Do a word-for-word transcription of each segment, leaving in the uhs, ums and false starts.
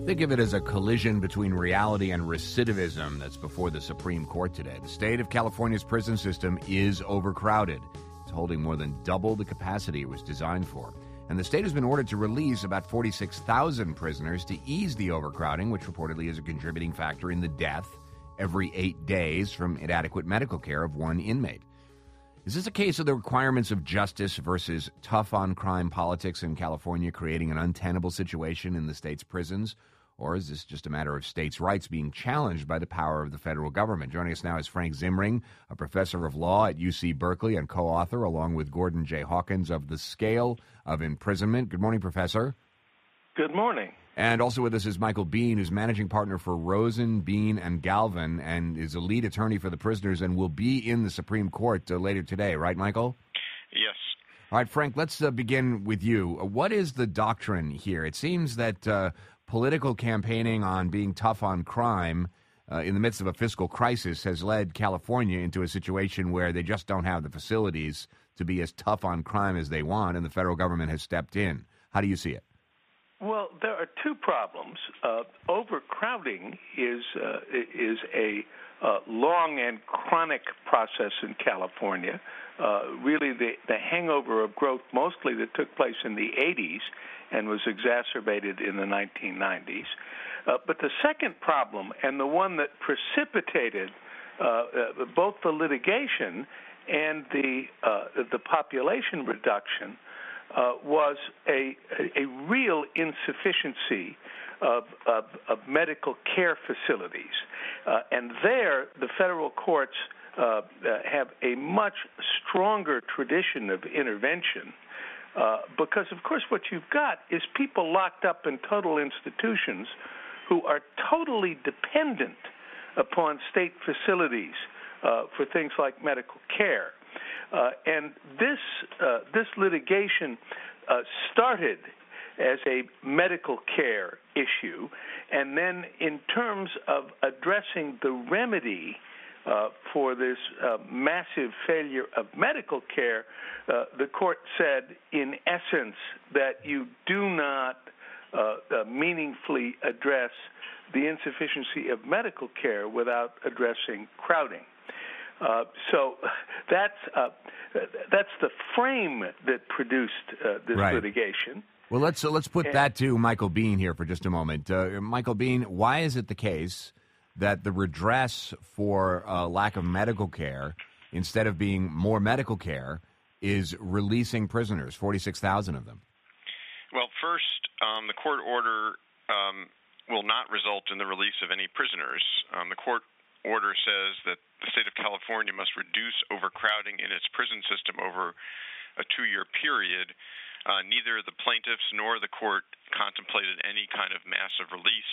Think of it as a collision between reality and recidivism that's before the Supreme Court today. The state of California's prison system is overcrowded. It's holding more than double the capacity it was designed for. And the state has been ordered to release about forty-six thousand prisoners to ease the overcrowding, which reportedly is a contributing factor in the death every eight days from inadequate medical care of one inmate. Is this a case of the requirements of justice versus tough-on-crime politics in California creating an untenable situation in the state's prisons? Or is this just a matter of states' rights being challenged by the power of the federal government? Joining us now is Frank Zimring, a professor of law at U C Berkeley and co-author, along with Gordon J. Hawkins, of The Scale of Imprisonment. Good morning, Professor. Good morning. And also with us is Michael Bean, who's managing partner for Rosen, Bean, and Galvin, and is a lead attorney for the prisoners and will be in the Supreme Court uh, later today. Right, Michael? Yes. All right, Frank, let's uh, begin with you. Uh, what is the doctrine here? It seems that uh, political campaigning on being tough on crime uh, in the midst of a fiscal crisis has led California into a situation where they just don't have the facilities to be as tough on crime as they want, and the federal government has stepped in. How do you see it? Well, there are two problems. Uh, overcrowding is uh, is a uh, long and chronic process in California. Uh, really, the, the hangover of growth mostly that took place in the eighties and was exacerbated in the nineteen nineties. Uh, but the second problem, and the one that precipitated uh, uh, both the litigation and the uh, the population reduction, uh, was a, a, a real insufficiency of, of, of medical care facilities. Uh, and there, the federal courts uh, uh, have a much stronger tradition of intervention. Uh, because, of course, what you've got is people locked up in total institutions who are totally dependent upon state facilities uh, for things like medical care. Uh, and this uh, this litigation uh, started as a medical care issue, and then in terms of addressing the remedy Uh, for this uh, massive failure of medical care, uh, the court said, in essence, that you do not uh, uh, meaningfully address the insufficiency of medical care without addressing crowding. Uh, so that's uh, that's the frame that produced uh, this right. litigation. Well, let's uh, let's put and, that to Michael Bean here for just a moment. Uh, Michael Bean, why is it the case that the redress for uh, lack of medical care, instead of being more medical care, is releasing prisoners, forty-six thousand of them? Well, first, um, the court order um, will not result in the release of any prisoners. Um, the court order says that the state of California must reduce overcrowding in its prison system over a two-year period. Uh, neither the plaintiffs nor the court contemplated any kind of massive release.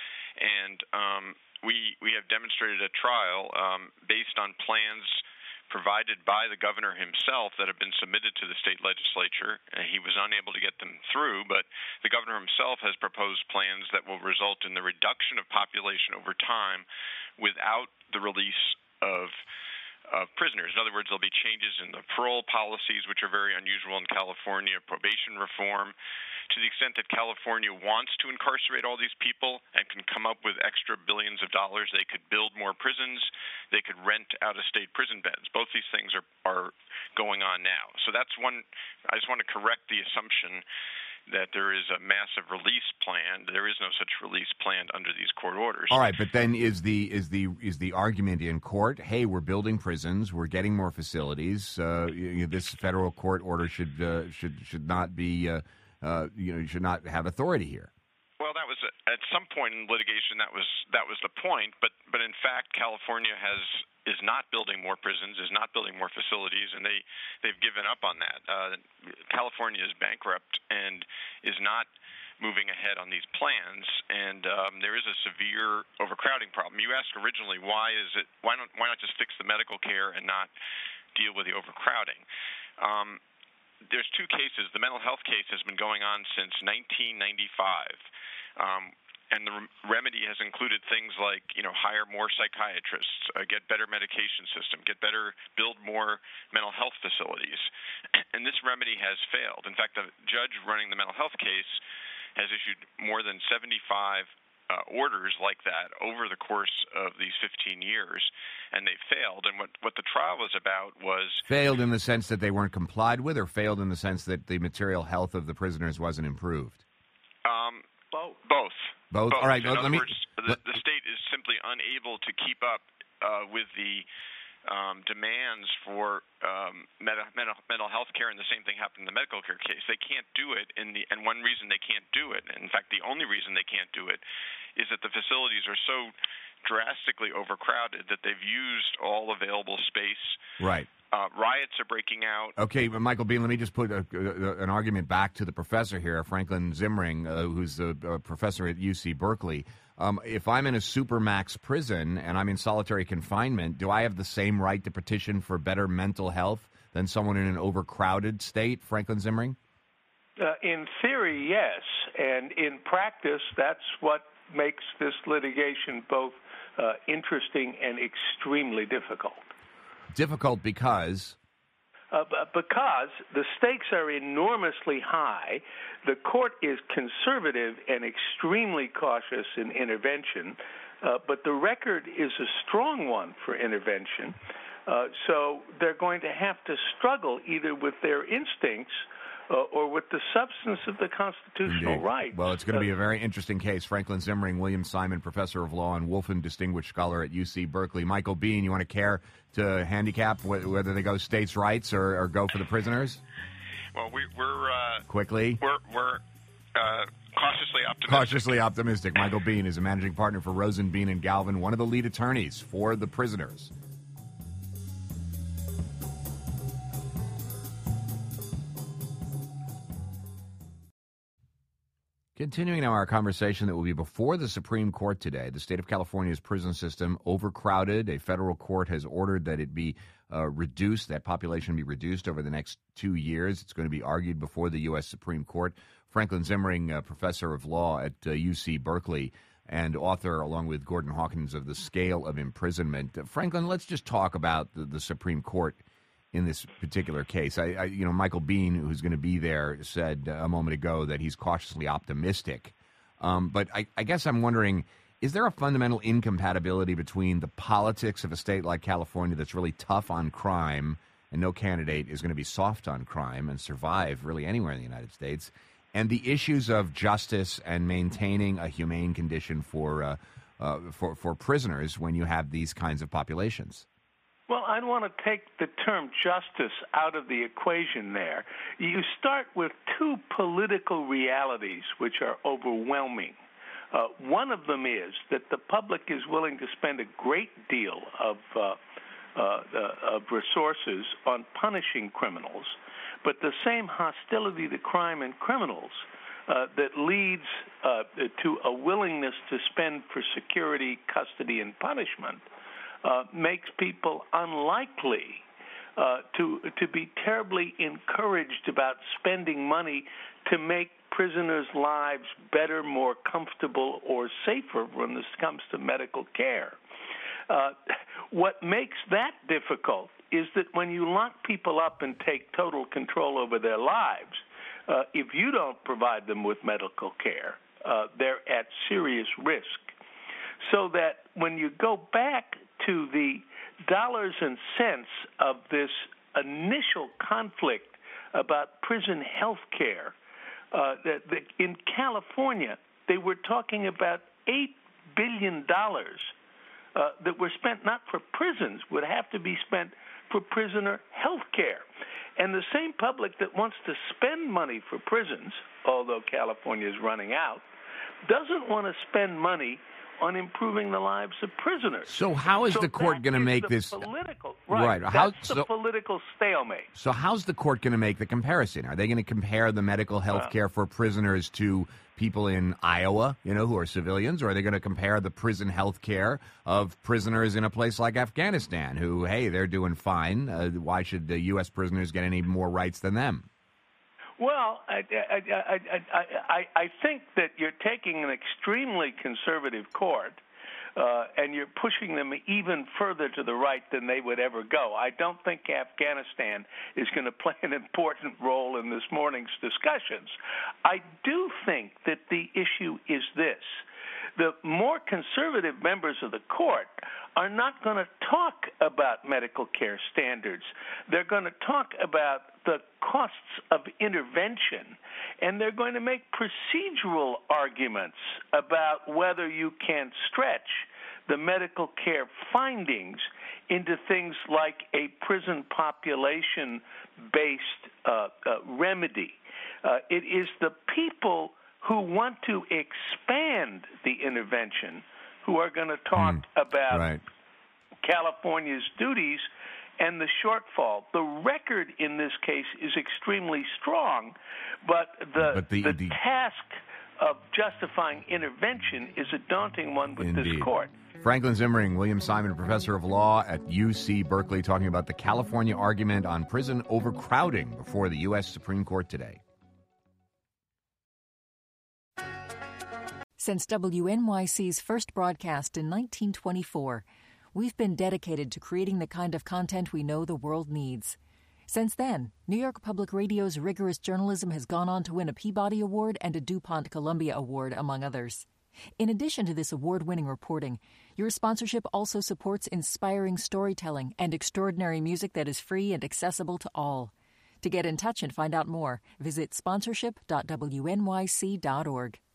And um, we we have demonstrated at trial, um, based on plans provided by the governor himself that have been submitted to the state legislature. Uh, he was unable to get them through, but the governor himself has proposed plans that will result in the reduction of population over time without the release of of prisoners. In other words, there'll be changes in the parole policies, which are very unusual in California, probation reform. To the extent that California wants to incarcerate all these people and can come up with extra billions of dollars, they could build more prisons, they could rent out-of-state prison beds. Both these things are, are going on now. So that's one. I just want to correct the assumption that there is a massive release plan. There is no such release planned under these court orders. All right, but then is the is the is the argument in court? Hey, we're building prisons, we're getting more facilities. Uh, you know, this federal court order should uh, should should not be uh, uh, you know should not have authority here. Well, that was at some point in litigation. That was that was the point. But but in fact, California has. is not building more prisons, is not building more facilities, and they, they've given up on that. Uh, California is bankrupt and is not moving ahead on these plans, and um, there is a severe overcrowding problem. You asked originally, why is it? Why not? Why not just fix the medical care and not deal with the overcrowding? Um, there's two cases. The mental health case has been going on since nineteen ninety-five. Um, And the remedy has included things like, you know, hire more psychiatrists, uh, get better medication system, get better, build more mental health facilities. And this remedy has failed. In fact, the judge running the mental health case has issued more than seventy-five uh, orders like that over the course of these fifteen years, and they failed. And what, what the trial was about was... Failed in the sense that they weren't complied with, or failed in the sense that the material health of the prisoners wasn't improved? Um, both. Both. Both? Both. All right. In let other me, words, the, the state is simply unable to keep up uh, with the um, demands for um, mental, mental, mental health care, and the same thing happened in the medical care case. They can't do it, in the, and one reason they can't do it, and in fact the only reason they can't do it, is that the facilities are so drastically overcrowded that they've used all available space. Right. Uh, riots are breaking out. Okay, Michael Bean, let me just put a, a, an argument back to the professor here, Franklin Zimring, uh, who's a, a professor at U C Berkeley. Um, if I'm in a supermax prison and I'm in solitary confinement, do I have the same right to petition for better mental health than someone in an overcrowded state, Franklin Zimring? Uh, in theory, yes. And in practice, that's what makes this litigation both uh, interesting and extremely difficult. Difficult because? Uh, because the stakes are enormously high. The court is conservative and extremely cautious in intervention, uh, but the record is a strong one for intervention. Uh, so they're going to have to struggle either with their instincts Uh, or with the substance of the constitutional Indeed. right. Well, it's going to be a very interesting case. Franklin Zimring, William Simon, professor of law, and Wolfen Distinguished Scholar at U C Berkeley. Michael Bean, you want to care to handicap wh- whether they go states' rights or, or go for the prisoners? Well, we, we're uh, quickly. We're we're uh, cautiously optimistic. Cautiously optimistic. Michael Bean is a managing partner for Rosen, Bean and Galvin, one of the lead attorneys for the prisoners. Continuing now our conversation that will be before the Supreme Court today, the state of California's prison system overcrowded. A federal court has ordered that it be uh, reduced, that population be reduced over the next two years. It's going to be argued before the U S Supreme Court. Franklin Zimring, uh, professor of law at uh, U C Berkeley and author, along with Gordon Hawkins, of The Scale of Imprisonment. Uh, Franklin, let's just talk about the, the Supreme Court in this particular case. I, I, you know, Michael Bean, who's going to be there, said a moment ago that he's cautiously optimistic. Um, but I, I guess I'm wondering, is there a fundamental incompatibility between the politics of a state like California that's really tough on crime, and no candidate is going to be soft on crime and survive really anywhere in the United States, and the issues of justice and maintaining a humane condition for uh, uh, for, for prisoners when you have these kinds of populations? Well, I want to take the term justice out of the equation there. You start with two political realities which are overwhelming. Uh, one of them is that the public is willing to spend a great deal of, uh, uh, uh, of resources on punishing criminals, but the same hostility to crime and criminals uh, that leads uh, to a willingness to spend for security, custody, and punishment Uh, makes people unlikely uh, to to be terribly encouraged about spending money to make prisoners' lives better, more comfortable, or safer when this comes to medical care. Uh, what makes that difficult is that when you lock people up and take total control over their lives, uh, if you don't provide them with medical care, uh, they're at serious risk. So that when you go back to the dollars and cents of this initial conflict about prison health care, uh, that, that in California, they were talking about eight billion dollars uh, that were spent not for prisons, would have to be spent for prisoner health care. And the same public that wants to spend money for prisons, although California is running out, doesn't want to spend money on improving the lives of prisoners. So how is so the court going to make the this political right? right? That's How, the so, political stalemate. So how's the court going to make the comparison? Are they going to compare the medical health care for prisoners to people in Iowa, you know, who are civilians, or are they going to compare the prison health care of prisoners in a place like Afghanistan, who, hey, they're doing fine? Uh, why should the U S prisoners get any more rights than them? Well, I, I, I, I, I think that you're taking an extremely conservative court, uh, and you're pushing them even further to the right than they would ever go. I don't think Afghanistan is going to play an important role in this morning's discussions. I do think that the issue is this, The more conservative members of the court are not going to talk about medical care standards. They're going to talk about the costs of intervention, and they're going to make procedural arguments about whether you can stretch the medical care findings into things like a prison population-based uh, uh, remedy. Uh, it is the people who want to expand the intervention who are going to talk mm, about right. California's duties and the shortfall. The record in this case is extremely strong, but the, but the, the, the task of justifying intervention is a daunting one with Indeed. this court. Franklin Zimring, William Simon, professor of law at U C Berkeley, talking about the California argument on prison overcrowding before the U S Supreme Court today. Since W N Y C's first broadcast in nineteen twenty-four, we've been dedicated to creating the kind of content we know the world needs. Since then, New York Public Radio's rigorous journalism has gone on to win a Peabody Award and a DuPont Columbia Award, among others. In addition to this award-winning reporting, your sponsorship also supports inspiring storytelling and extraordinary music that is free and accessible to all. To get in touch and find out more, visit sponsorship dot w n y c dot org.